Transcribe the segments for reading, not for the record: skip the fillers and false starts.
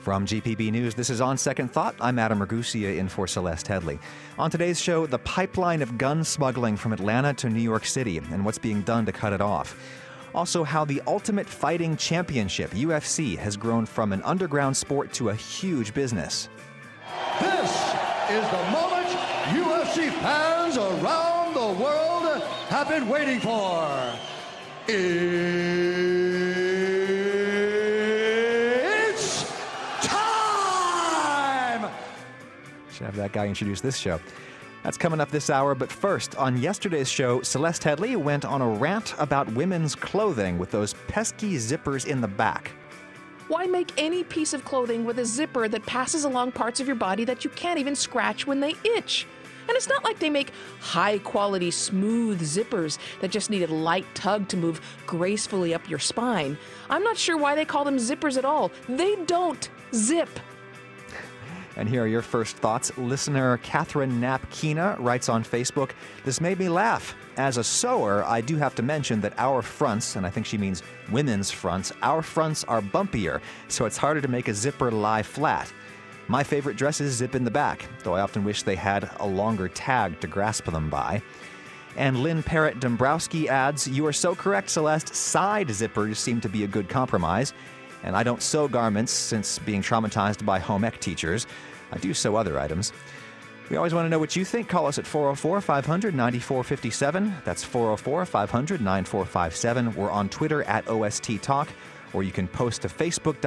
From GPB News, this is On Second Thought. I'm Adam Ragusia in for Celeste Headley. On today's show, the pipeline of gun smuggling from Atlanta to New York City and what's being done to cut it off. Also, how the Ultimate Fighting Championship, UFC, has grown from an underground sport to a huge business. This is the moment UFC fans around the world have been waiting for. It's time! Should have that guy introduce this show. That's coming up this hour, but first, on yesterday's show, Celeste Headley went on a rant about women's clothing with those pesky zippers in the back. Why make any piece of clothing with a zipper that passes along parts of your body that you can't even scratch when they itch? And it's not like they make high-quality, smooth zippers that just need a light tug to move gracefully up your spine. I'm not sure why they call them zippers at all. They don't zip. And here are your first thoughts. Listener Catherine Knapp-Keena writes on Facebook, "This made me laugh. As a sewer, I do have to mention that our fronts," and I think she means women's fronts, "our fronts are bumpier, so it's harder to make a zipper lie flat. My favorite dresses zip in the back, though I often wish they had a longer tag to grasp them by." And Lynn Parrott Dombrowski adds, "You are so correct, Celeste. Side zippers seem to be a good compromise. And I don't sew garments since being traumatized by home ec teachers. I do sew other items." We always want to know what you think. Call us at 404-500-9457. That's 404-500-9457. We're on Twitter at OST Talk, or you can post to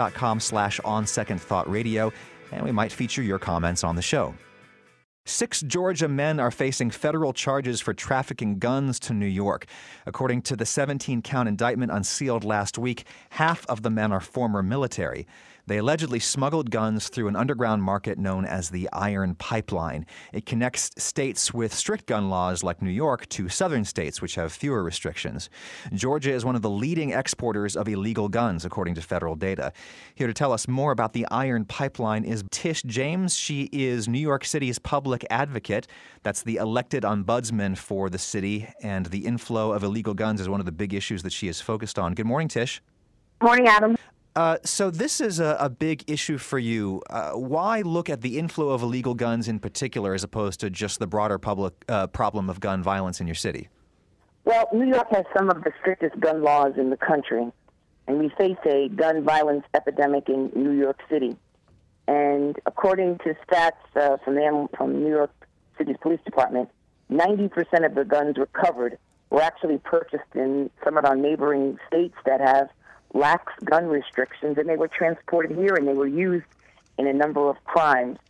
facebook.com/OnSecondThoughtRadio, and we might feature your comments on the show. 6 Georgia men are facing federal charges for trafficking guns to New York. According to the 17-count indictment unsealed last week, half of the men are former military. They allegedly smuggled guns through an underground market known as the Iron Pipeline. It connects states with strict gun laws like New York to southern states, which have fewer restrictions. Georgia is one of the leading exporters of illegal guns, according to federal data. Here to tell us more about the Iron Pipeline is Tish James. She is New York City's public advocate. That's the elected ombudsman for the city, and the inflow of illegal guns is one of the big issues that she is focused on. Good morning, Tish. Morning, Adam. So this is a big issue for you. Why look at the inflow of illegal guns in particular as opposed to just the broader public problem of gun violence in your city? Well, New York has some of the strictest gun laws in the country, and we face a gun violence epidemic in New York City. And according to stats from New York City's police department, 90% of the guns recovered were actually purchased in some of our neighboring states that have lax gun restrictions, and they were transported here and they were used in a number of crimes.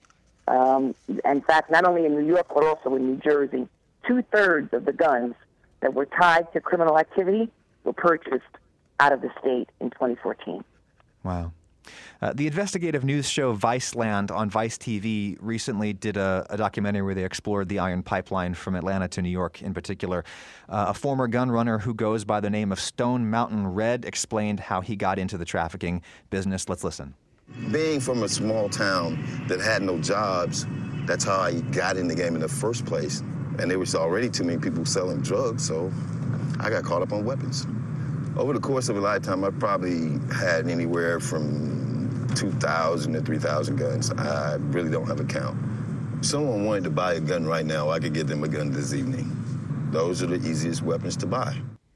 In fact, not only in New York, but also in New Jersey. 2/3 of the guns that were tied to criminal activity were purchased out of the state in 2014. Wow. The investigative news show Viceland on Vice TV recently did a documentary where they explored the Iron Pipeline from Atlanta to New York in particular. A former gun runner who goes by the name of Stone Mountain Red explained how he got into the trafficking business. Let's listen. Being from a small town that had no jobs, that's how I got in the game in the first place. And there was already too many people selling drugs, so I got caught up on weapons. Over the course of a lifetime, I probably had anywhere from 2,000 to 3,000 guns. I really don't have a count. If someone wanted to buy a gun right now, I could get them a gun this evening. Those are the easiest weapons to buy.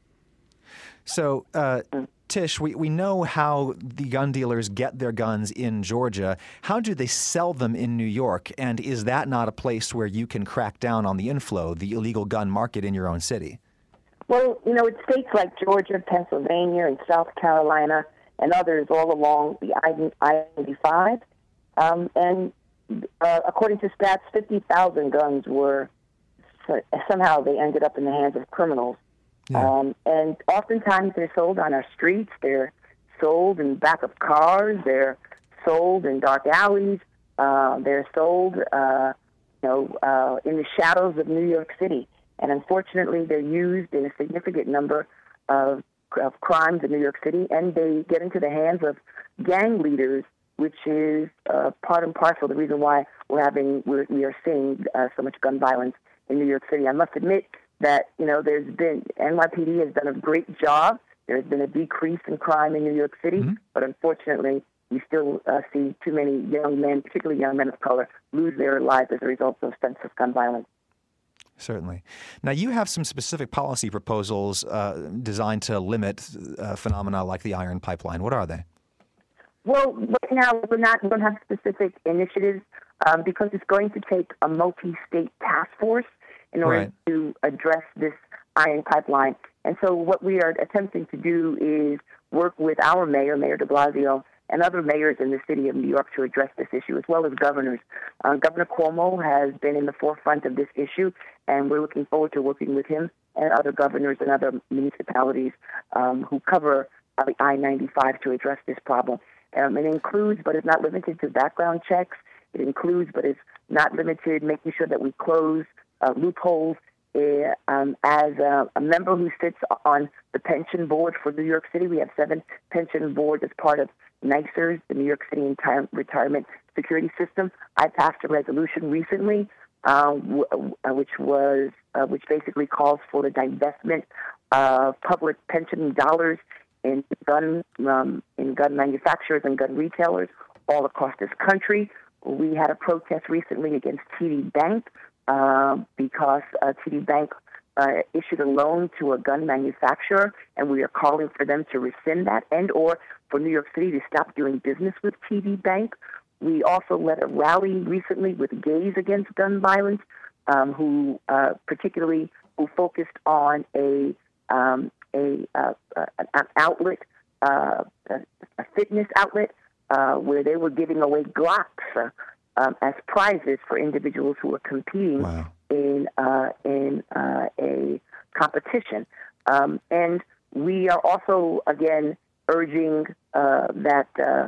So, Tish, we know how the gun dealers get their guns in Georgia. How do they sell them in New York? And is that not a place where you can crack down on the inflow, the illegal gun market in your own city? Well, it's states like Georgia, Pennsylvania, and South Carolina, and others all along the I-95. And according to stats, 50,000 guns were, somehow they ended up in the hands of criminals. Yeah. And oftentimes they're sold on our streets, they're sold in the back of cars, they're sold in dark alleys, they're sold in the shadows of New York City. And unfortunately, they're used in a significant number of crimes in New York City, and they get into the hands of gang leaders, which is part and parcel the reason why we are seeing so much gun violence in New York City. I must admit that NYPD has done a great job. There's been a decrease in crime in New York City, but unfortunately, we still see too many young men, particularly young men of color, lose their lives as a result of senseless gun violence. Certainly. Now, you have some specific policy proposals designed to limit phenomena like the iron pipeline. What are they? Well, right now we don't have specific initiatives because it's going to take a multi-state task force in order to address this iron pipeline. And so what we are attempting to do is work with our mayor, Mayor de Blasio, and other mayors in the city of New York to address this issue, as well as governors. Governor Cuomo has been in the forefront of this issue, and we're looking forward to working with him and other governors and other municipalities who cover the I-95 to address this problem. It includes, but is not limited to, background checks. It includes, but is not limited, making sure that we close loopholes. As a member who sits on the pension board for New York City, we have 7 pension boards as part of NYSERS, the New York City Retirement Security System. I passed a resolution recently, which basically calls for the divestment of public pension dollars in gun manufacturers and gun retailers all across this country. We had a protest recently against TD Bank because TD Bank issued a loan to a gun manufacturer, and we are calling for them to rescind that and/or for New York City to stop doing business with TD Bank. We also led a rally recently with Gays Against Gun Violence, who focused on an outlet, a fitness outlet, where they were giving away Glocks as prizes for individuals who were competing in a competition. And we are also, again, urging that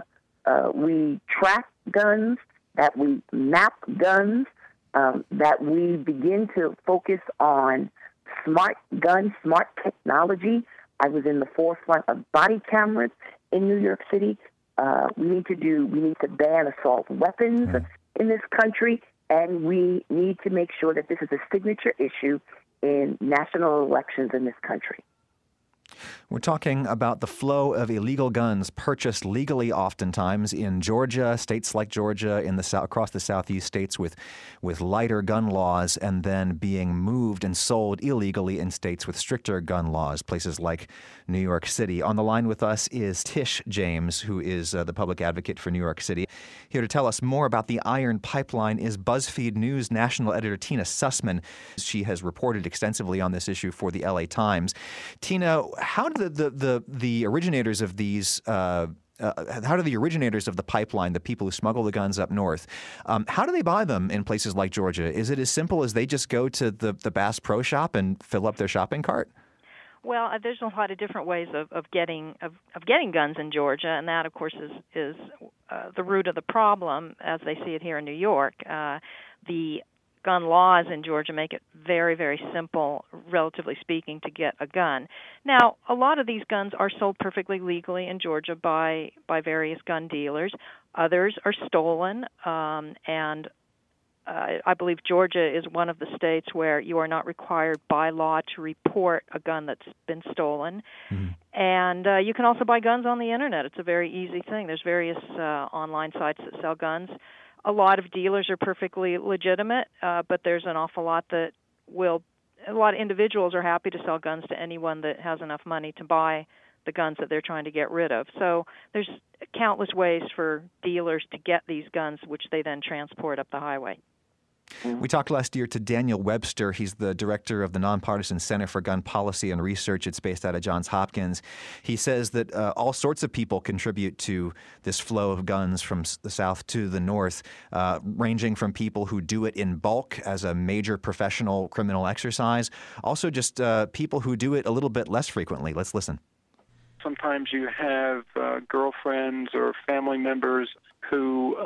we track guns, that we map guns, that we begin to focus on smart guns, smart technology. I was in the forefront of body cameras in New York City. We need to ban assault weapons in this country, and we need to make sure that this is a signature issue in national elections in this country. We're talking about the flow of illegal guns purchased legally oftentimes in Georgia, states like Georgia, in the across the southeast states with lighter gun laws, and then being moved and sold illegally in states with stricter gun laws, places like New York City. On the line with us is Tish James, who is the public advocate for New York City. Here to tell us more about the iron pipeline is BuzzFeed News national editor Tina Sussman. She has reported extensively on this issue for the LA Times. Tina, how do the originators of these how do the originators of the pipeline, the people who smuggle the guns up north, how do they buy them in places like Georgia? Is it as simple as they just go to the Bass Pro Shop and fill up their shopping cart? Well, there's a lot of different ways of getting guns in Georgia, and that, of course, is the root of the problem as they see it here in New York. The gun laws in Georgia make it very, very simple, relatively speaking, to get a gun. Now, a lot of these guns are sold perfectly legally in Georgia by various gun dealers. Others are stolen, and I believe Georgia is one of the states where you are not required by law to report a gun that's been stolen. Mm-hmm. And you can also buy guns on the Internet. It's a very easy thing. There's various online sites that sell guns. A lot of dealers are perfectly legitimate, but there's an awful lot a lot of individuals are happy to sell guns to anyone that has enough money to buy the guns that they're trying to get rid of. So there's countless ways for dealers to get these guns, which they then transport up the highway. We talked last year to Daniel Webster. He's the director of the Nonpartisan Center for Gun Policy and Research. It's based out of Johns Hopkins. He says that all sorts of people contribute to this flow of guns from the south to the north, ranging from people who do it in bulk as a major professional criminal exercise, also just people who do it a little bit less frequently. Let's listen. Sometimes you have girlfriends or family members who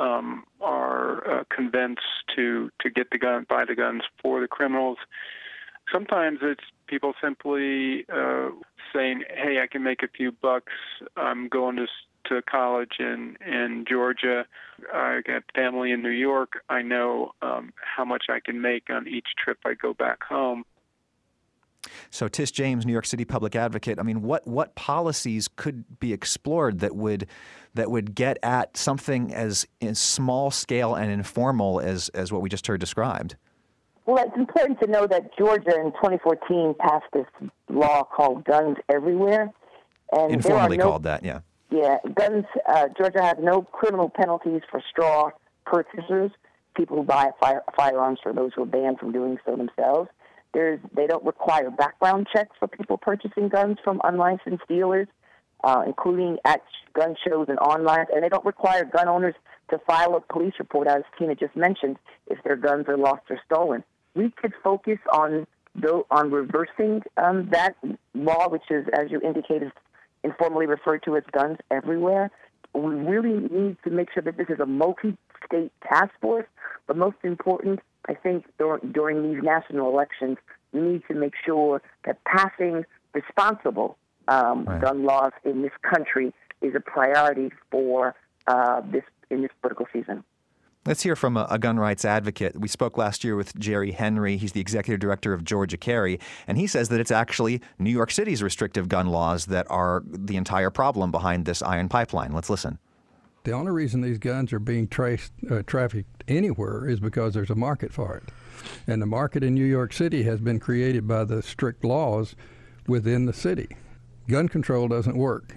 are convinced to get the gun, buy the guns for the criminals. Sometimes it's people simply saying, "Hey, I can make a few bucks. I'm going to college in Georgia. I got family in New York. I know how much I can make on each trip I go back home." So Tish James, New York City public advocate, I mean, what policies could be explored that would get at something as small scale and informal as what we just heard described? Well, it's important to know that Georgia in 2014 passed this law called Guns Everywhere. And informally called that, yeah. Yeah, Georgia has no criminal penalties for straw purchasers, people who buy firearms for those who are banned from doing so themselves. They don't require background checks for people purchasing guns from unlicensed dealers, including at gun shows and online. And they don't require gun owners to file a police report, as Tina just mentioned, if their guns are lost or stolen. We could focus on reversing that law, which is, as you indicated, informally referred to as Guns Everywhere. We really need to make sure that this is a multi-state task force, but most important, I think during these national elections, we need to make sure that passing responsible gun laws in this country is a priority for this political season. Let's hear from a gun rights advocate. We spoke last year with Jerry Henry. He's the executive director of Georgia Carry, and he says that it's actually New York City's restrictive gun laws that are the entire problem behind this iron pipeline. Let's listen. The only reason these guns are being trafficked anywhere is because there's a market for it. And the market in New York City has been created by the strict laws within the city. Gun control doesn't work.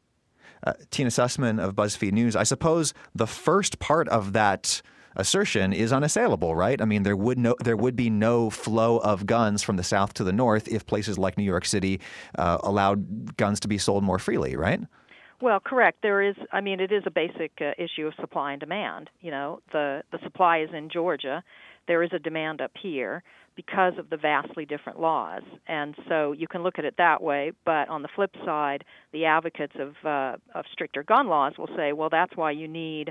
Tina Sussman of BuzzFeed News, I suppose the first part of that assertion is unassailable, right? I mean, there would be no flow of guns from the south to the north if places like New York City allowed guns to be sold more freely, right? Well, correct. It is a basic issue of supply and demand. You know, the supply is in Georgia. There is a demand up here because of the vastly different laws. And so you can look at it that way, but on the flip side, the advocates of stricter gun laws will say, well, that's why you need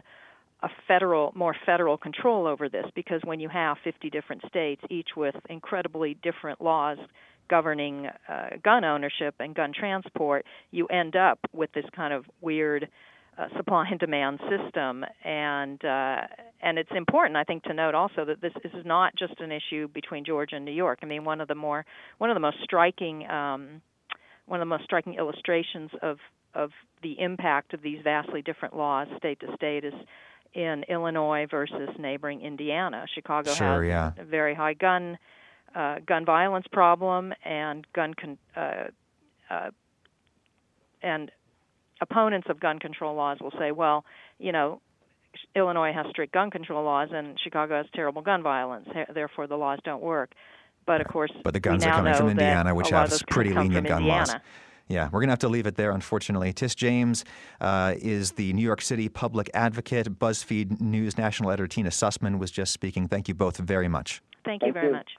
more federal control over this, because when you have 50 different states, each with incredibly different laws governing gun ownership and gun transport, you end up with this kind of weird supply and demand system, and it's important, I think, to note also that this is not just an issue between Georgia and New York. I mean, one of the most striking illustrations of the impact of these vastly different laws, state to state, is in Illinois versus neighboring Indiana. Chicago has a very high gun violence problem, and and opponents of gun control laws will say, well, you know, Illinois has strict gun control laws and Chicago has terrible gun violence, therefore the laws don't work. But of course, the guns are coming from Indiana, which has pretty lenient gun laws. Yeah, we're going to have to leave it there, unfortunately. Tish James is the New York City public advocate. BuzzFeed News national editor Tina Sussman was just speaking. Thank you both very much. Thank you very much.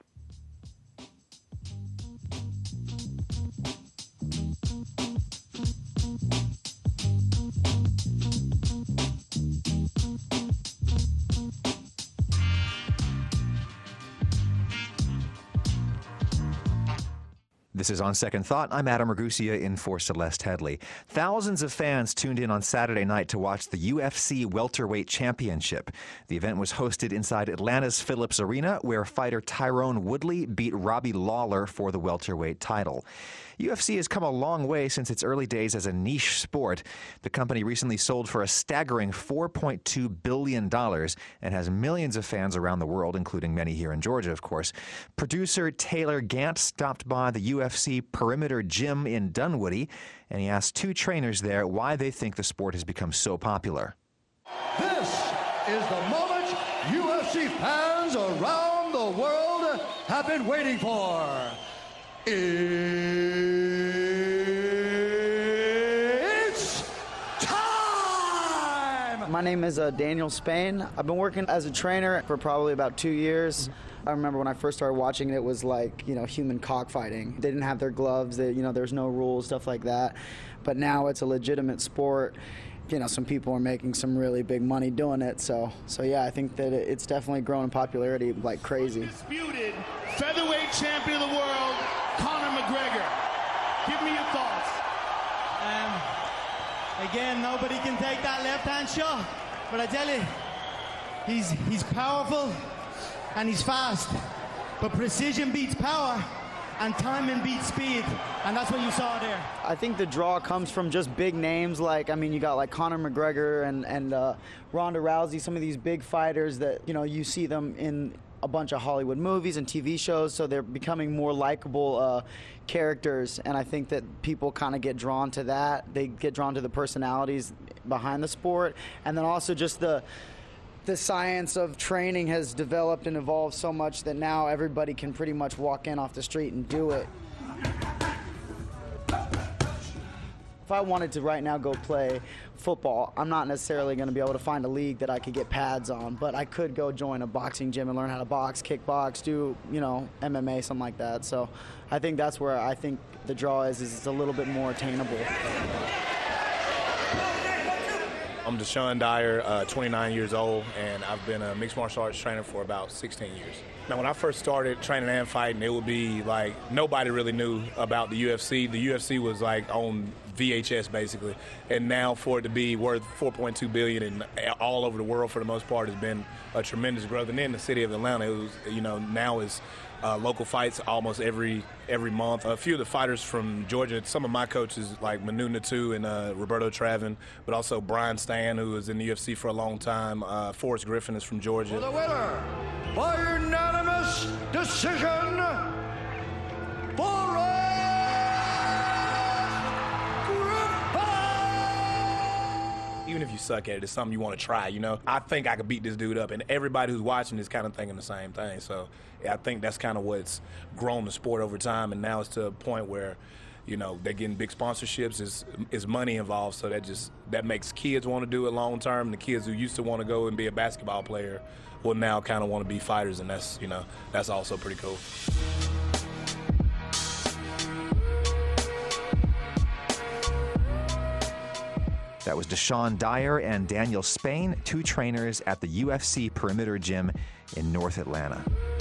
This is On Second Thought. I'm Adam Ragusia in for Celeste Headley. Thousands of fans tuned in on Saturday night to watch the UFC Welterweight Championship. The event was hosted inside Atlanta's Phillips Arena, where fighter Tyrone Woodley beat Robbie Lawler for the welterweight title. UFC has come a long way since its early days as a niche sport. The company recently sold for a staggering $4.2 billion and has millions of fans around the world, including many here in Georgia, of course. Producer Taylor Gant stopped by the UFC Perimeter Gym in Dunwoody, and he asked two trainers there why they think the sport has become so popular. This is the moment UFC fans around the world have been waiting for. It's time! My name is Daniel Spain. I've been working as a trainer for probably about 2 years. I remember when I first started watching it was like, human cockfighting. They didn't have their gloves, there's no rules, stuff like that. But now it's a legitimate sport. Some people are making some really big money doing it. So yeah, I think that it's definitely grown in popularity like crazy. Disputed featherweight champion of the world, Conor McGregor. Give me your thoughts. Again, nobody can take that left-hand shot, but I tell you, he's powerful and he's fast. But precision beats power, and timing beats speed, and that's what you saw there. I think the draw comes from just big names like, I mean, you got like Conor McGregor and Ronda Rousey, some of these big fighters that, you know, you see them in a bunch of Hollywood movies and TV shows, so they're becoming more likable characters, and I think that people kind of get drawn to that. They get drawn to the personalities behind the sport, and then also just the science of training has developed and evolved so much that now everybody can pretty much walk in off the street and do it. If I wanted to right now go play football, I'm not necessarily going to be able to find a league that I could get pads on, but I could go join a boxing gym and learn how to box, kickbox, do, you know, MMA, something like that. So I think that's where I think the draw is it's a little bit more attainable. I'm Deshaun Dyer, 29 years old, and I've been a mixed martial arts trainer for about 16 years. Now, when I first started training and fighting, it would be like nobody really knew about the UFC. The UFC was like on VHS basically, and now for it to be worth $4.2 billion and all over the world for the most part has been a tremendous growth. And then the city of Atlanta, it was, you know, now is local fights almost every month. A few of the fighters from Georgia, some of my coaches like Manu Natu and Roberto Travin, but also Brian Stan, who was in the UFC for a long time. Forrest Griffin is from Georgia. For the winner, by unanimous decision, Forrest Griffin! Even if you suck at it, it's something you want to try, you know. I think I could beat this dude up, and everybody who's watching is kind of thinking the same thing. So yeah, I think that's kind of what's grown the sport over time, and now it's to a point where, you know, they're getting big sponsorships, is money involved, so that makes kids want to do it long term. The kids who used to want to go and be a basketball player will now kind of want to be fighters, and that's, you know, that's also pretty cool. That was Deshaun Dyer and Daniel Spain, two trainers at the UFC Perimeter Gym in North Atlanta.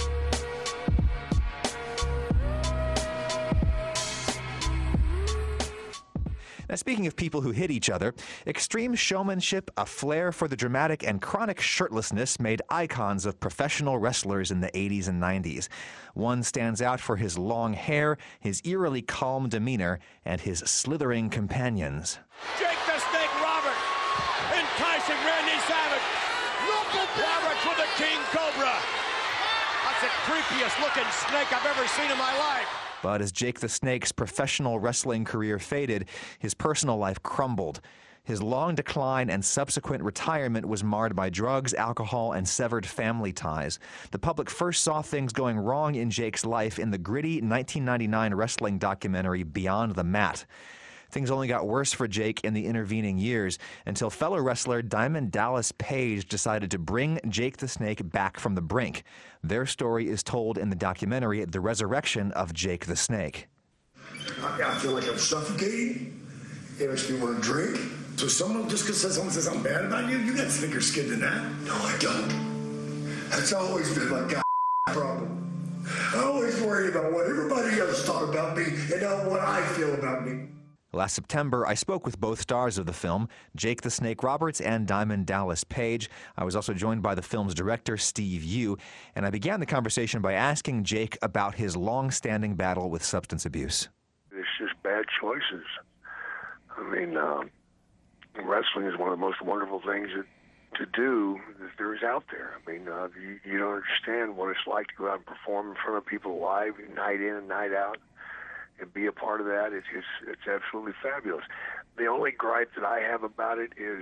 Now, speaking of people who hit each other, extreme showmanship, a flair for the dramatic, and chronic shirtlessness made icons of professional wrestlers in the 80s and 90s. One stands out for his long hair, his eerily calm demeanor, and his slithering companions. Jake the Snake Roberts enticing Randy Savage. Look at that! Roberts with the King Cobra. That's the creepiest looking snake I've ever seen in my life. But as Jake the Snake's professional wrestling career faded, his personal life crumbled. His long decline and subsequent retirement was marred by drugs, alcohol, and severed family ties. The public first saw things going wrong in Jake's life in the gritty 1999 wrestling documentary Beyond the Mat. Things only got worse for Jake in the intervening years until fellow wrestler Diamond Dallas Page decided to bring Jake the Snake back from the brink. Their story is told in the documentary The Resurrection of Jake the Snake. I feel like I'm suffocating. It makes me want to drink. So someone, just because someone says I'm bad about you, you got thicker skin than that. No, I don't. That's always been my problem. I always worry about what everybody else thought about me and not what I feel about me. Last September, I spoke with both stars of the film, Jake the Snake Roberts and Diamond Dallas Page. I was also joined by the film's director, Steve Yu, and I began the conversation by asking Jake about his long-standing battle with substance abuse. It's just bad choices. I mean, wrestling is one of the most wonderful things to do that there is out there. I mean, you don't understand what it's like to go out and perform in front of people live, night in and night out. And be a part of that, it's absolutely fabulous. The only gripe that I have about it is,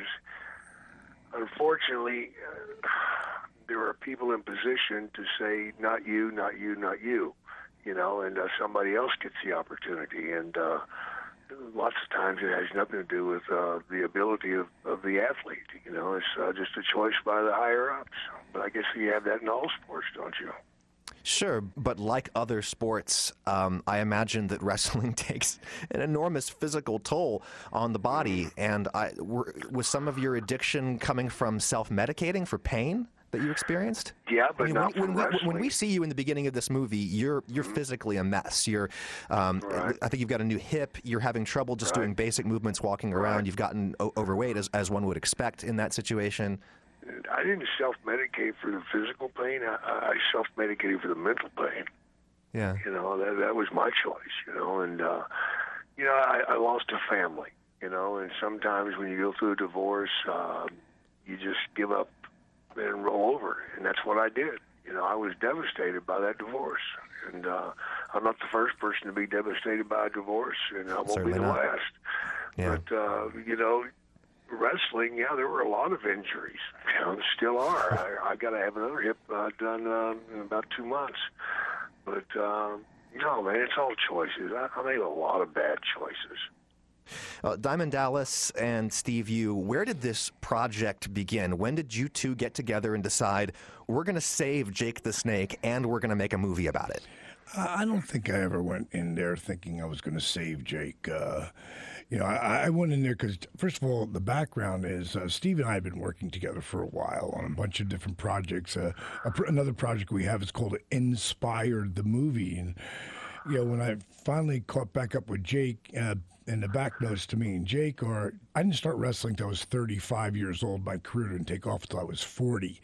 unfortunately, there are people in position to say, not you, not you, not you, you know, and somebody else gets the opportunity. And lots of times it has nothing to do with the ability of the athlete. You know, it's just a choice by the higher-ups. But I guess you have that in all sports, don't you? Sure, but like other sports, I imagine that wrestling takes an enormous physical toll on the body. And was some of your addiction coming from self-medicating for pain that you experienced? Yeah, but when we see you in the beginning of this movie, you're physically a mess. You're, right. I think you've got a new hip. You're having trouble just doing basic movements, walking around. You've gotten overweight, as one would expect in that situation. I didn't self-medicate for the physical pain. I self-medicated for the mental pain. Yeah. You know, that was my choice, you know, and, you know, I lost a family, you know, and sometimes when you go through a divorce, you just give up and roll over, and that's what I did. You know, I was devastated by that divorce, and I'm not the first person to be devastated by a divorce, and I won't Certainly be the not. last. Yeah. But, you know, wrestling, yeah, there were a lot of injuries. You know, there still are. I got to have another hip done in about 2 months. But, no, man, it's all choices. I made a lot of bad choices. Diamond Dallas and Steve Yu, where did this project begin? When did you two get together and decide we're going to save Jake the Snake and we're going to make a movie about it? I don't think I ever went in there thinking I was going to save Jake. You know, I went in there because, first of all, the background is Steve and I have been working together for a while on a bunch of different projects. Another project we have is called Inspired the Movie. And, you know, when I finally caught back up with Jake, and the back notes to me and Jake are, I didn't start wrestling until I was 35 years old. My career didn't take off until I was 40.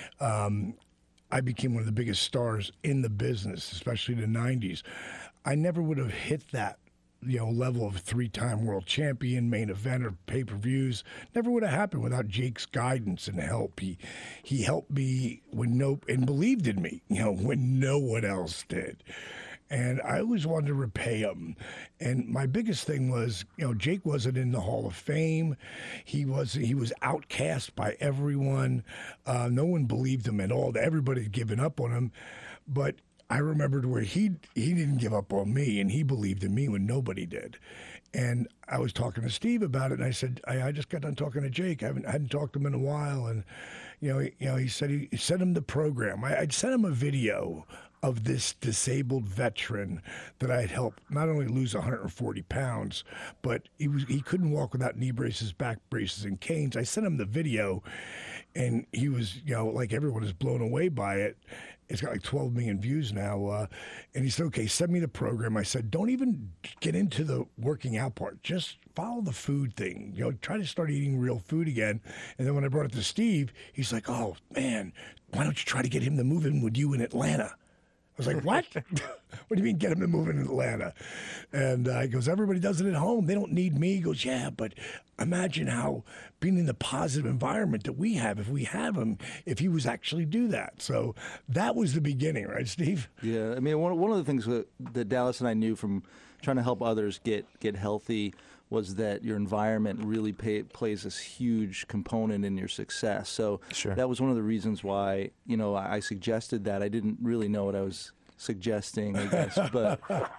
I became one of the biggest stars in the business, especially in the 90s. I never would have hit that, you know, level of 3-time world champion, main event, or pay-per-views. Never would have happened without Jake's guidance and help. He helped me and believed in me, you know, when no one else did. And I always wanted to repay him. And my biggest thing was, you know, Jake wasn't in the Hall of Fame. He was outcast by everyone. No one believed him at all. Everybody had given up on him. But I remembered where he didn't give up on me, and he believed in me when nobody did. And I was talking to Steve about it, and I said, I just got done talking to Jake. I hadn't talked to him in a while. And, you know, he said he sent him the program. I'd sent him a video of this disabled veteran that I had helped not only lose 140 pounds, but he couldn't walk without knee braces, back braces, and canes. I sent him the video, and he was, you know, like everyone is blown away by it. It's got like 12 million views now. And he said, okay, send me the program. I said, don't even get into the working out part. Just follow the food thing. You know, try to start eating real food again. And then when I brought it to Steve, he's like, oh, man, why don't you try to get him to move in with you in Atlanta? I was like, what? What do you mean get him to move in Atlanta? And he goes, everybody does it at home. They don't need me. He goes, yeah, but imagine how being in the positive environment that we have, if we have him, if he was actually do that. So that was the beginning, right, Steve? Yeah, I mean, one of the things that Dallas and I knew from trying to help others get healthy was that your environment really plays this huge component in your success. So that was one of the reasons why, you know, I suggested that. I didn't really know what I was suggesting, I guess, but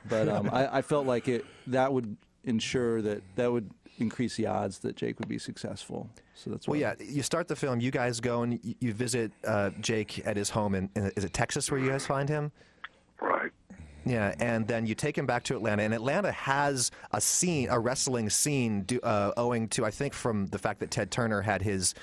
I felt like that would ensure that would increase the odds that Jake would be successful. So that's well, yeah. You start the film. You guys go and you visit Jake at his home in is it Texas where you guys find him? Right. Yeah, and then you take him back to Atlanta, and Atlanta has a wrestling scene owing to, I think, from the fact that Ted Turner had his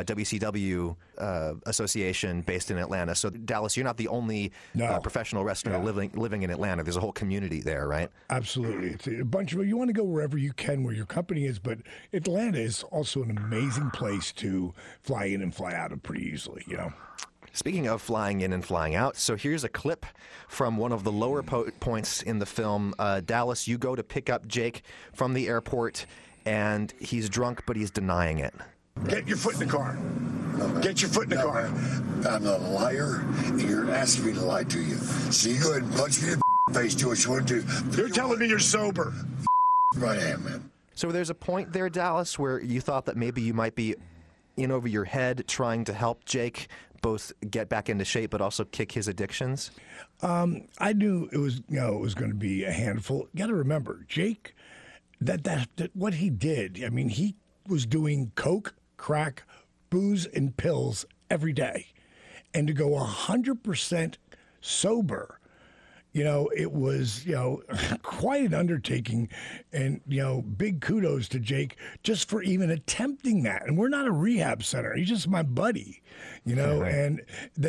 WCW association based in Atlanta. So, Dallas, you're not the only professional wrestler living in Atlanta. There's a whole community there, right? Absolutely. It's a bunch of you want to go wherever you can, where your company is, but Atlanta is also an amazing place to fly in and fly out of pretty easily, you know? Speaking of flying in and flying out, so here's a clip from one of the lower points in the film. Dallas, you go to pick up Jake from the airport, and he's drunk, but he's denying it. Get your foot in the car. Get your foot in the car. I'm not a liar, and you're asking me to lie to you. So you go ahead and punch me in the face, do what you want to do. You're telling me you're sober. Right, I am, man. So there's a point there, Dallas, where you thought that maybe you might be in over your head trying to help Jake both get back into shape but also kick his addictions? I knew it was going to be a handful. You got to remember, Jake, that what he did. I mean, he was doing coke, crack, booze, and pills every day, and to go 100% sober. You know, it was, you know, quite an undertaking, and, you know, big kudos to Jake just for even attempting that. And we're not a rehab center. He's just my buddy, you know, and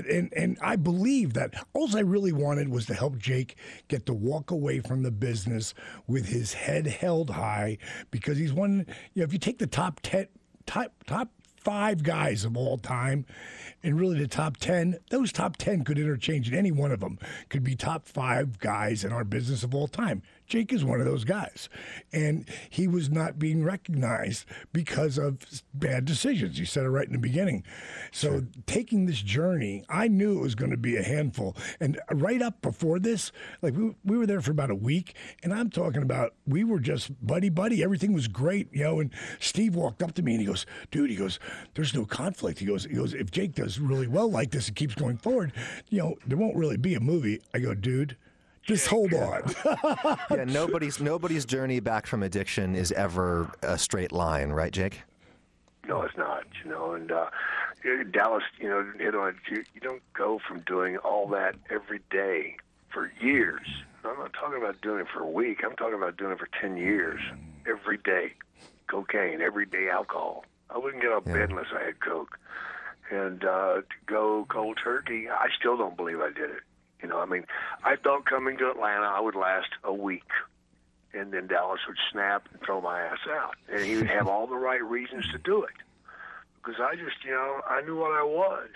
I believe that all I really wanted was to help Jake get to walk away from the business with his head held high, because he's one, you know, if you take the top 5 guys of all time, and really the top 10, those top 10 could interchange, and any one of them could be top 5 guys in our business of all time. Jake is one of those guys. And he was not being recognized because of bad decisions. You said it right in the beginning. So taking this journey, I knew it was going to be a handful. And right up before this, like we were there for about a week, and I'm talking about we were just buddy-buddy. Everything was great, you know, and Steve walked up to me and he goes, dude, he goes, there's no conflict. He goes, if Jake does really well like this and keeps going forward, you know, there won't really be a movie. I go, dude, just hold on. Yeah, nobody's journey back from addiction is ever a straight line, right, Jake? No, it's not. You know, and Dallas, you know, you don't go from doing all that every day for years. I'm not talking about doing it for a week. I'm talking about doing it for 10 years, every day. Cocaine, every day alcohol. I wouldn't get out of bed unless I had coke. And to go cold turkey, I still don't believe I did it. You know, I mean, I thought coming to Atlanta I would last a week, and then Dallas would snap and throw my ass out. And he would have all the right reasons to do it. Because I just, you know, I knew what I was.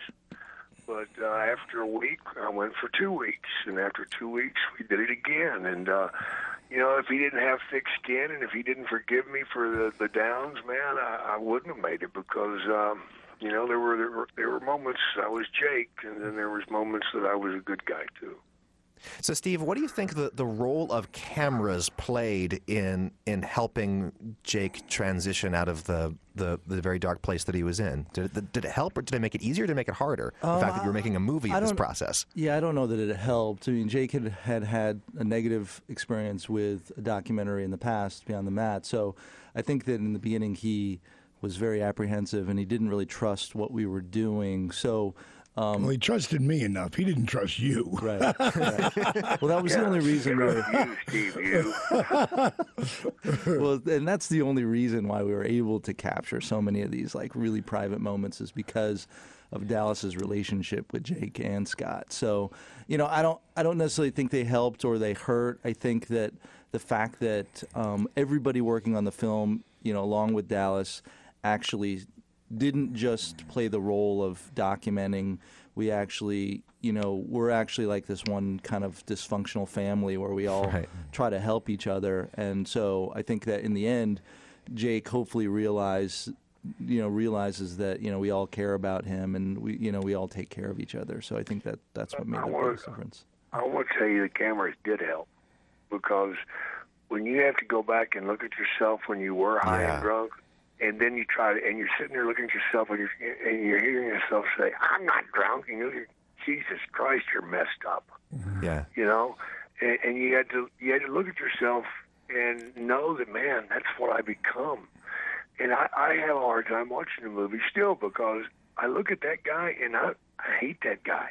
But after a week, I went for 2 weeks. And after 2 weeks, we did it again. And, you know, if he didn't have thick skin and if he didn't forgive me for the downs, man, I wouldn't have made it because... you know, there were moments I was Jake, and then there was moments that I was a good guy too. So, Steve, what do you think the role of cameras played in helping Jake transition out of the very dark place that he was in? Did it help, or did it make it easier, or did it make it harder? The fact that you were making a movie in this process. Yeah, I don't know that it helped. I mean, Jake had a negative experience with a documentary in the past, Beyond the Mat. So I think that in the beginning he was very apprehensive, and he didn't really trust what we were doing. So, well, he trusted me enough. He didn't trust you. Right. Well, that was the only reason. Well, and that's the only reason why we were able to capture so many of these like really private moments is because of Dallas's relationship with Jake and Scott. So, you know, I don't necessarily think they helped or they hurt. I think that the fact that everybody working on the film, you know, along with Dallas, actually didn't just play the role of documenting. We actually, you know, we're actually like this one kind of dysfunctional family where we all try to help each other. And so I think that in the end, Jake hopefully realizes that, you know, we all care about him and we all take care of each other. So I think that's what made the biggest difference. I want to tell you the cameras did help because when you have to go back and look at yourself when you were high and drunk, and then you try to, and you're sitting there looking at yourself, and you're hearing yourself say, "I'm not drunk," and you're, Jesus Christ, you're messed up. Yeah, you know, and you had to look at yourself and know that, man, that's what I become. And I have a hard time watching the movie still because I look at that guy and I hate that guy.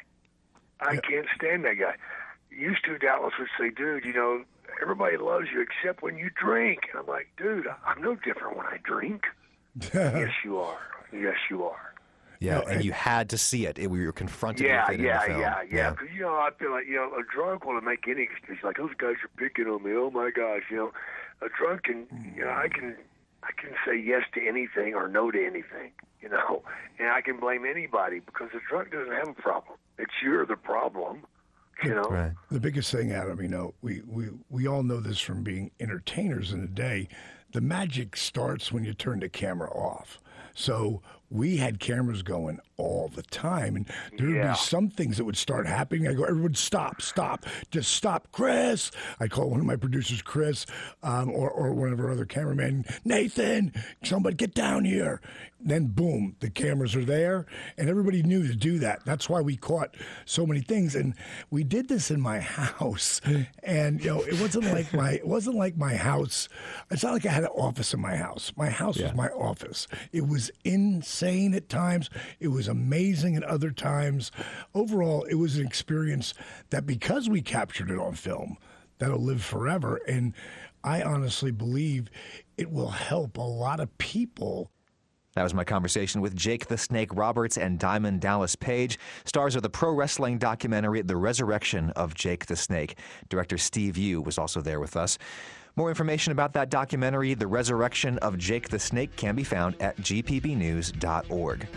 I can't stand that guy. Used to, Dallas would say, "Dude, you know, everybody loves you except when you drink." And I'm like, dude, I'm no different when I drink. Yes, you are. Yes, you are. Yeah, and you had to see it. We were confronted with it in the film. Yeah. Because, you know, I feel like, you know, a drunk will make any excuse. Like, those guys are picking on me. Oh, my gosh. You know, a drunk can, you know, I can say yes to anything or no to anything, you know. And I can blame anybody because the drunk doesn't have a problem. It's you're the problem. You know? Right. The biggest thing, Adam, you know, we all know this from being entertainers in the day. The magic starts when you turn the camera off. So we had cameras going all the time, and there would be some things that would start happening. I go, everyone, stop, just stop, Chris. I call one of my producers Chris, or one of our other cameramen, Nathan, somebody get down here. Then boom, the cameras are there, and everybody knew to do that. That's why we caught so many things, and we did this in my house. And you know, it wasn't like my house. It's not like I had an office in my house. My house was my office. It was insane at times. It was amazing at other times. Overall, it was an experience that, because we captured it on film, that'll live forever. And I honestly believe it will help a lot of people That was my conversation with Jake the Snake Roberts and Diamond Dallas Page, stars of the pro wrestling documentary The Resurrection of Jake the Snake. Director Steve Yu was also there with us. More information about that documentary, The Resurrection of Jake the Snake, can be found at gpbnews.org.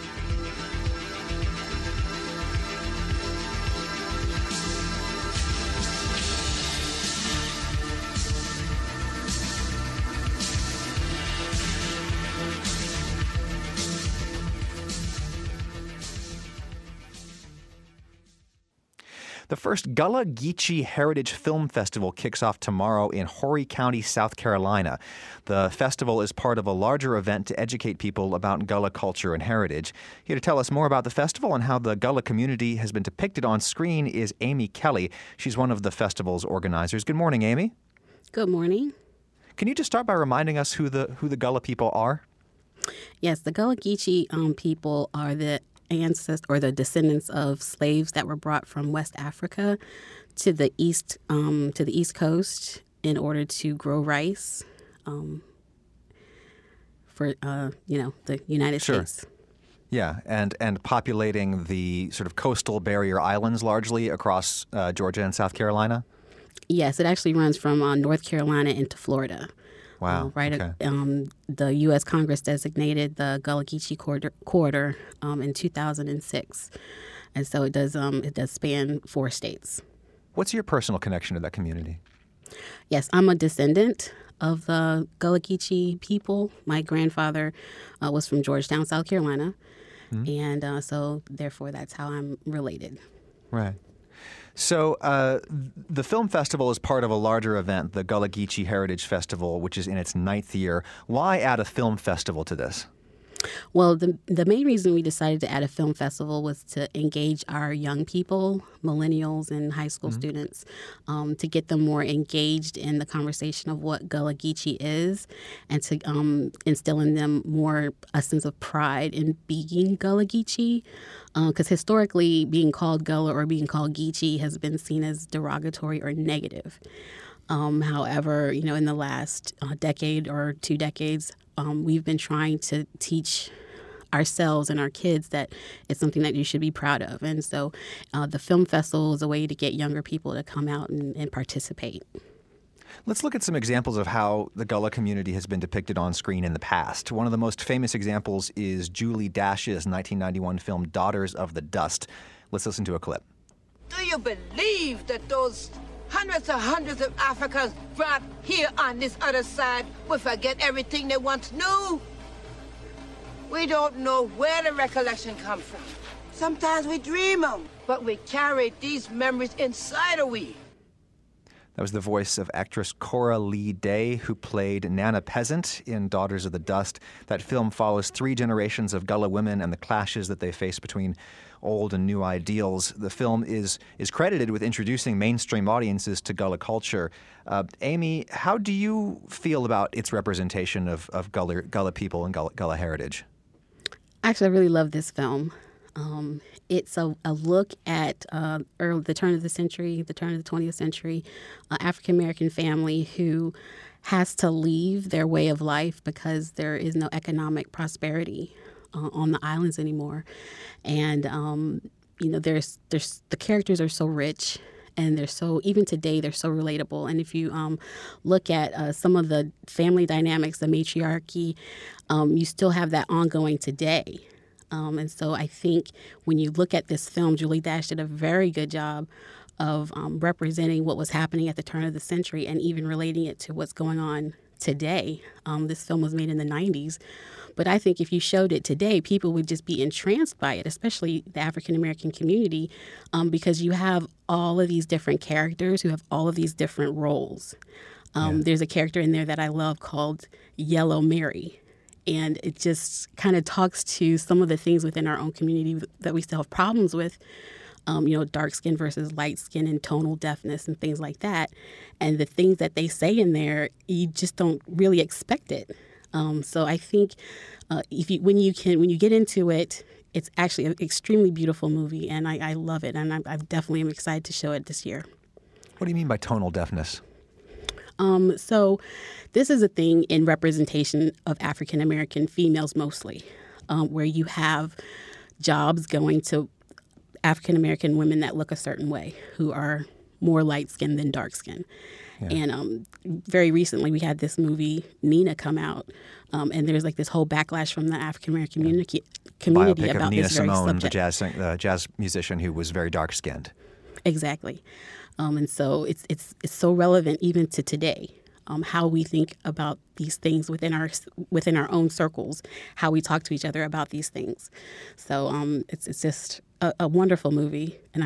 The first Gullah Geechee Heritage Film Festival kicks off tomorrow in Horry County, South Carolina. The festival is part of a larger event to educate people about Gullah culture and heritage. Here to tell us more about the festival and how the Gullah community has been depicted on screen is Amy Kelly. She's one of the festival's organizers. Good morning, Amy. Good morning. Can you just start by reminding us who the Gullah people are? Yes, the Gullah Geechee people are the the descendants of slaves that were brought from West Africa to the East Coast in order to grow rice for the United States. Yeah, and populating the sort of coastal barrier islands largely across Georgia and South Carolina? Yes, it actually runs from North Carolina into Florida. Wow. The U.S. Congress designated the Gullah Geechee corridor in 2006, and so it does span 4 states. What's your personal connection to that community? Yes, I'm a descendant of the Gullah Geechee people. My grandfather was from Georgetown, South Carolina, and so therefore that's how I'm related. Right. So the film festival is part of a larger event, the Gullah Geechee Heritage Festival, which is in its 9th year. Why add a film festival to this? Well, the main reason we decided to add a film festival was to engage our young people, millennials and high school students, to get them more engaged in the conversation of what Gullah Geechee is, and to instill in them more a sense of pride in being Gullah Geechee. Because historically, being called Gullah or being called Geechee has been seen as derogatory or negative. However, in the last decade or 2 decades, we've been trying to teach ourselves and our kids that it's something that you should be proud of. And so the film festival is a way to get younger people to come out and participate. Let's look at some examples of how the Gullah community has been depicted on screen in the past. One of the most famous examples is Julie Dash's 1991 film Daughters of the Dust. Let's listen to a clip. Do you believe that those hundreds of Africans brought here on this other side will forget everything they once knew? We don't know where the recollection comes from. Sometimes we dream them, but we carry these memories inside of we. That was the voice of actress Cora Lee Day, who played Nana Peasant in Daughters of the Dust. That film follows 3 generations of Gullah women and the clashes that they face between old and new ideals. The film is credited with introducing mainstream audiences to Gullah culture. Amy, how do you feel about its representation of Gullah people and Gullah heritage? Actually, I really love this film. It's a look at the turn of the century, the turn of the 20th century, African-American family who has to leave their way of life because there is no economic prosperity on the islands anymore. And, there's the characters are so rich. And even today, they're so relatable. And if you look at some of the family dynamics, the matriarchy, you still have that ongoing today. And so I think when you look at this film, Julie Dash did a very good job of representing what was happening at the turn of the century and even relating it to what's going on today. This film was made in the 90s. But I think if you showed it today, people would just be entranced by it, especially the African-American community, because you have all of these different characters who have all of these different roles. There's a character in there that I love called Yellow Mary. And it just kind of talks to some of the things within our own community that we still have problems with, dark skin versus light skin and tonal deafness and things like that. And the things that they say in there, you just don't really expect it. So I think when you get into it, it's actually an extremely beautiful movie, and I love it. And I definitely am excited to show it this year. What do you mean by tonal deafness? So this is a thing in representation of African American females mostly, where you have jobs going to African American women that look a certain way, who are more light-skinned than dark-skinned. Yeah. And very recently we had this movie, Nina, come out, and there's like this whole backlash from the African American community Biopic about of Nina this very Simone, subject. the jazz musician who was very dark-skinned. Exactly. And so it's so relevant even to today, how we think about these things within our own circles, how we talk to each other about these things. So it's just a wonderful movie, and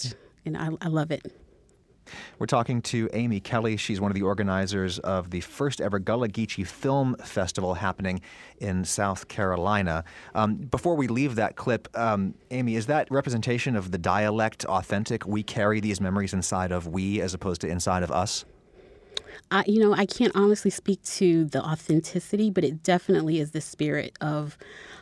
I love it. We're talking to Amy Kelly. She's one of the organizers of the first ever Gullah Geechee Film Festival happening in South Carolina. Before we leave that clip, Amy, is that representation of the dialect authentic? We carry these memories inside of we as opposed to inside of us? I can't honestly speak to the authenticity, but it definitely is the spirit of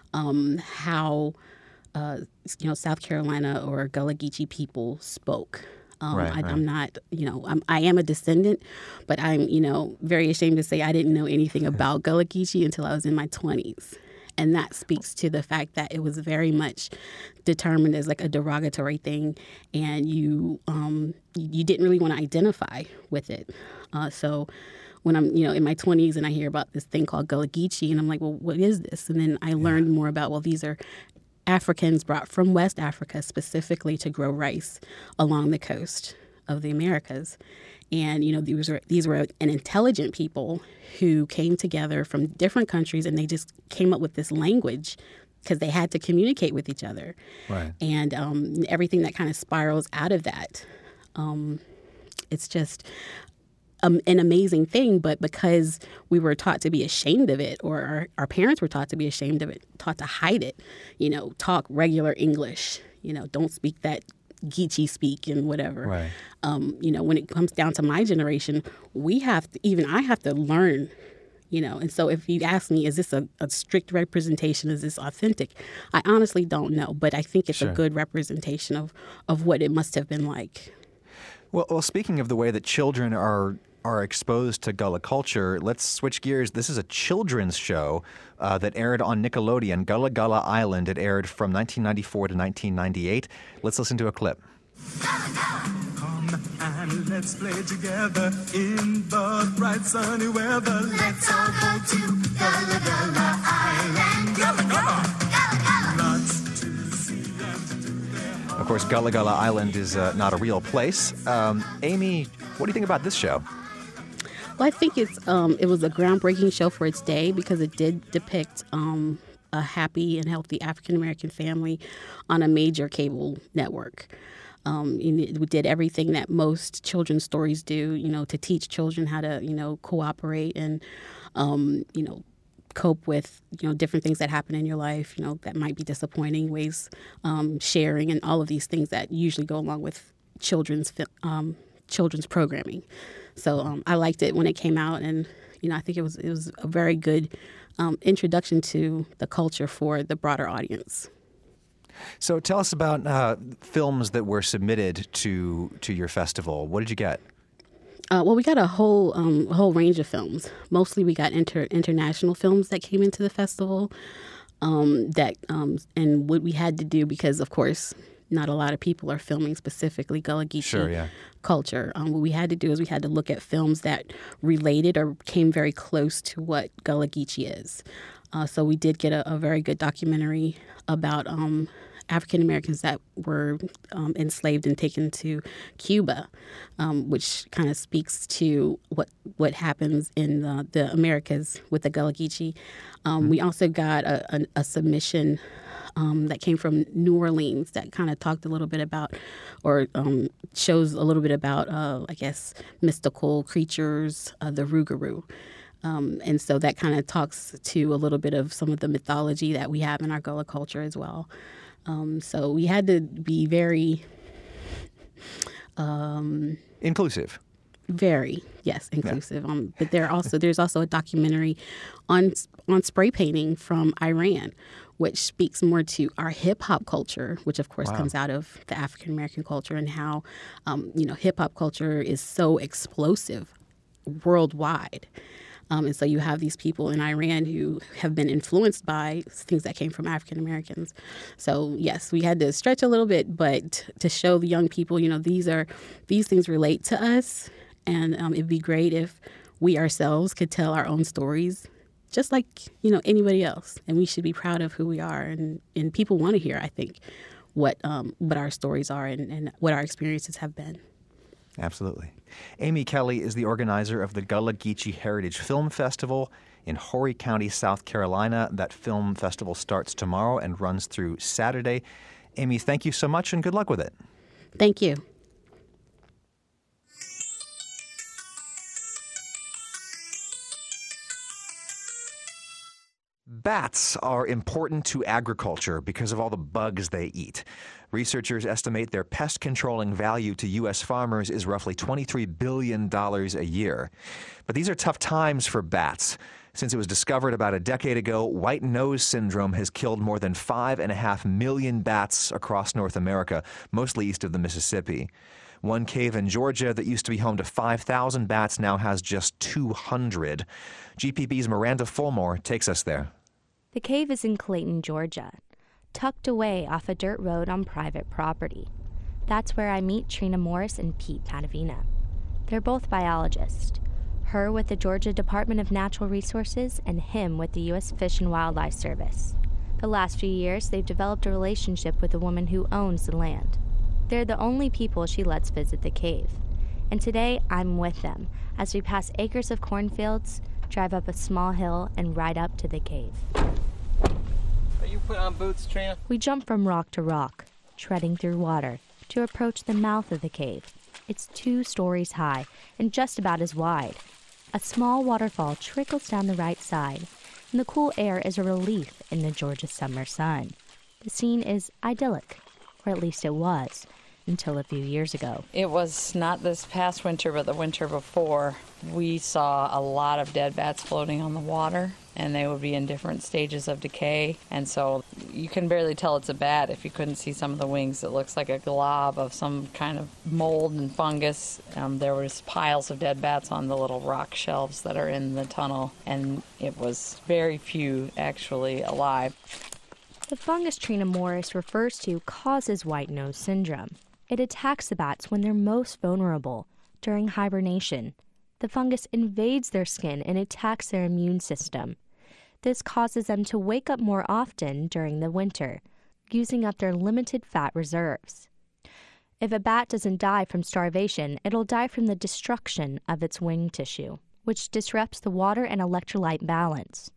how South Carolina or Gullah Geechee people spoke. I'm not, I am a descendant, but I'm, very ashamed to say I didn't know anything about Gullah Geechee until I was in my 20s. And that speaks to the fact that it was very much determined as like a derogatory thing, and you didn't really want to identify with it. So when I'm, in my 20s and I hear about this thing called Gullah Geechee, and I'm like, well, what is this? And then I learned more about, well, these are Africans brought from West Africa specifically to grow rice along the coast of the Americas. And, these were an intelligent people who came together from different countries, and they just came up with this language because they had to communicate with each other. Right. And everything that kind of spirals out of that, it's just an amazing thing. But because we were taught to be ashamed of it, or our parents were taught to be ashamed of it, taught to hide it, talk regular English, don't speak that Geechee speak and whatever. Right. When it comes down to my generation, I have to learn, and so if you ask me, is this a strict representation? Is this authentic? I honestly don't know, but I think it's a good representation of what it must have been like. Well, speaking of the way that children are exposed to Gullah culture, let's switch gears. This is a children's show that aired on Nickelodeon, Gullah Gullah Island. It aired from 1994 to 1998. Let's listen to a clip. Come and let's play together in the bright sunny weather. Let's all go to Gullah Gullah Island. Gullah Gullah. Lots to see and to do there. Of course, Gullah Gullah Island is not a real place. Amy, what do you think about this show? Well, I think it was a groundbreaking show for its day because it did depict a happy and healthy African American family on a major cable network. It did everything that most children's stories do, to teach children how to, cooperate and, cope with, different things that happen in your life, that might be disappointing, ways, sharing, and all of these things that usually go along with children's programming. So I liked it when it came out, and I think it was a very good introduction to the culture for the broader audience. So tell us about films that were submitted to your festival. What did you get? Well, we got a whole range of films. Mostly we got international films that came into the festival. And what we had to do, because of course not a lot of people are filming specifically Gullah Geechee culture. What we had to do is we had to look at films that related or came very close to what Gullah Geechee is. So we did get a very good documentary about African Americans that were enslaved and taken to Cuba, which kind of speaks to what happens in the Americas with the Gullah Geechee. We also got a submission that came from New Orleans that kind of talked a little bit about, or shows a little bit about, mystical creatures, the Rougarou. And so that kind of talks to a little bit of some of the mythology that we have in our Gullah culture as well. So we had to be very inclusive. Very, yes, inclusive. Yeah. But there's also a documentary on spray painting from Iran, which speaks more to our hip hop culture, which of course comes out of the African American culture, and how hip hop culture is so explosive worldwide. And so you have these people in Iran who have been influenced by things that came from African Americans. So yes, we had to stretch a little bit, but to show the young people, these things relate to us, and it'd be great if we ourselves could tell our own stories, just like anybody else. And we should be proud of who we are, and people want to hear, I think, what our stories are and what our experiences have been. Absolutely. Amy Kelly is the organizer of the Gullah Geechee Heritage Film Festival in Horry County, South Carolina. That film festival starts tomorrow and runs through Saturday. Amy, thank you so much and good luck with it. Thank you. Bats are important to agriculture because of all the bugs they eat. Researchers estimate their pest controlling value to U.S. farmers is roughly $23 billion a year. But these are tough times for bats. Since it was discovered about a decade ago, white nose syndrome has killed more than 5.5 million bats across North America, mostly east of the Mississippi. One cave in Georgia that used to be home to 5,000 bats now has just 200. GPB's Miranda Fulmore takes us there. The cave is in Clayton, Georgia, tucked away off a dirt road on private property. That's where I meet Trina Morris and Pete Patavina. They're both biologists, her with the Georgia Department of Natural Resources and him with the U.S. Fish and Wildlife Service. The last few years, they've developed a relationship with the woman who owns the land. They're the only people she lets visit the cave. And today, I'm with them as we pass acres of cornfields, drive up a small hill, and ride up to the cave. Are you putting on boots, Trina? We jump from rock to rock, treading through water, to approach the mouth of the cave. It's 2 stories high and just about as wide. A small waterfall trickles down the right side, and the cool air is a relief in the Georgia summer sun. The scene is idyllic, or at least it was, until a few years ago. It was not this past winter, but the winter before. We saw a lot of dead bats floating on the water, and they would be in different stages of decay. And so you can barely tell it's a bat if you couldn't see some of the wings. It looks like a glob of some kind of mold and fungus. There was piles of dead bats on the little rock shelves that are in the tunnel, and it was very few actually alive. The fungus Trina Morris refers to causes white nose syndrome. It attacks the bats when they're most vulnerable, during hibernation. The fungus invades their skin and attacks their immune system. This causes them to wake up more often during the winter, using up their limited fat reserves. If a bat doesn't die from starvation, it'll die from the destruction of its wing tissue, which disrupts the water and electrolyte balance.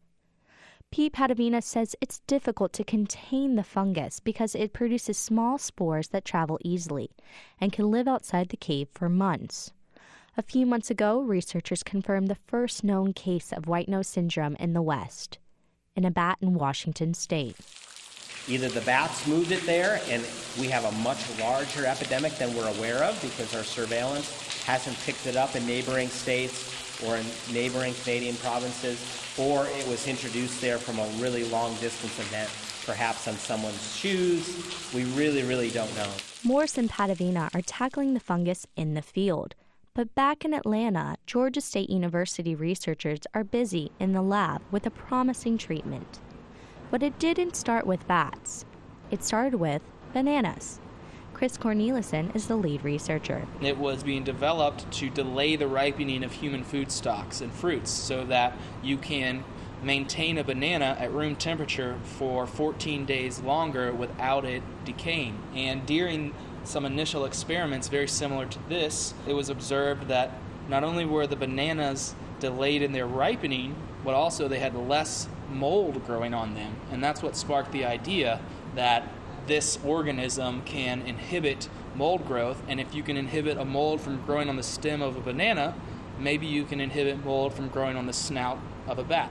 Pete Patavina says it's difficult to contain the fungus because it produces small spores that travel easily and can live outside the cave for months. A few months ago, researchers confirmed the first known case of white nose syndrome in the West, in a bat in Washington state. Either the bats moved it there, and we have a much larger epidemic than we're aware of because our surveillance hasn't picked it up in neighboring states or in neighboring Canadian provinces, or it was introduced there from a really long-distance event, perhaps on someone's shoes. We really don't know. Morris and Patavina are tackling the fungus in the field. But back in Atlanta, Georgia State University researchers are busy in the lab with a promising treatment. But it didn't start with bats. It started with bananas. Chris Corneliuson is the lead researcher. It was being developed to delay the ripening of human food stocks and fruits so that you can maintain a banana at room temperature for 14 days longer without it decaying. And during some initial experiments very similar to this, it was observed that not only were the bananas delayed in their ripening, but also they had less mold growing on them. And that's what sparked the idea that this organism can inhibit mold growth, and if you can inhibit a mold from growing on the stem of a banana, maybe you can inhibit mold from growing on the snout of a bat.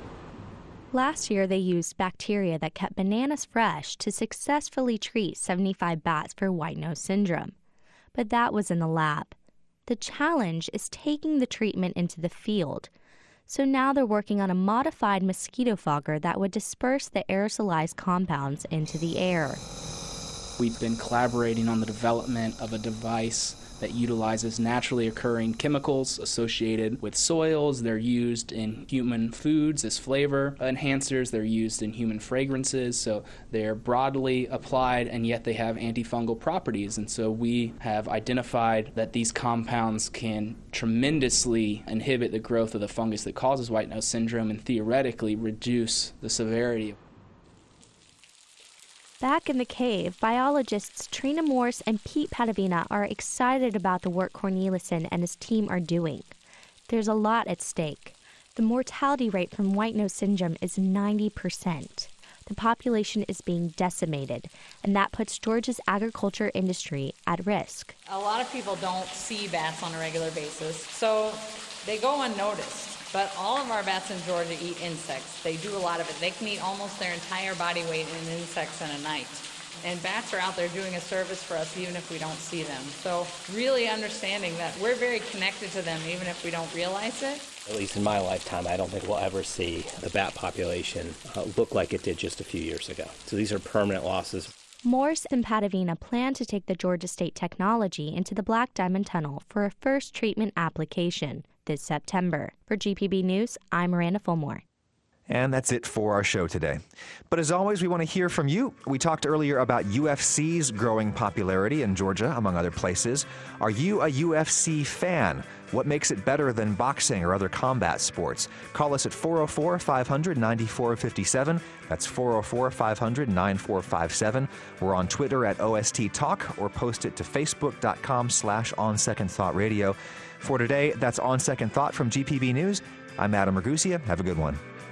Last year, they used bacteria that kept bananas fresh to successfully treat 75 bats for white nose syndrome. But that was in the lab. The challenge is taking the treatment into the field. So now they're working on a modified mosquito fogger that would disperse the aerosolized compounds into the air. We've been collaborating on the development of a device that utilizes naturally occurring chemicals associated with soils. They're used in human foods as flavor enhancers. They're used in human fragrances. So they're broadly applied, and yet they have antifungal properties. And so we have identified that these compounds can tremendously inhibit the growth of the fungus that causes white nose syndrome and theoretically reduce the severity. Back in the cave, biologists Trina Morse and Pete Padavina are excited about the work Cornelissen and his team are doing. There's a lot at stake. The mortality rate from white nose syndrome is 90%. The population is being decimated, and that puts Georgia's agriculture industry at risk. A lot of people don't see bats on a regular basis, so they go unnoticed. But all of our bats in Georgia eat insects. They do a lot of it. They can eat almost their entire body weight in insects in a night. And bats are out there doing a service for us even if we don't see them. So really understanding that we're very connected to them even if we don't realize it. At least in my lifetime, I don't think we'll ever see the bat population look like it did just a few years ago. So these are permanent losses. Morse and Padavina plan to take the Georgia State technology into the Black Diamond Tunnel for a first treatment application this September. For GPB News, I'm Miranda Fulmore. And that's it for our show today. But as always, we want to hear from you. We talked earlier about UFC's growing popularity in Georgia, among other places. Are you a UFC fan? What makes it better than boxing or other combat sports? Call us at 404-500-9457. That's 404-500-9457. We're on Twitter at OST Talk, or post it to facebook.com/OnSecondThoughtRadio. For today, that's On Second Thought from GPB News. I'm Adam Ragusia. Have a good one.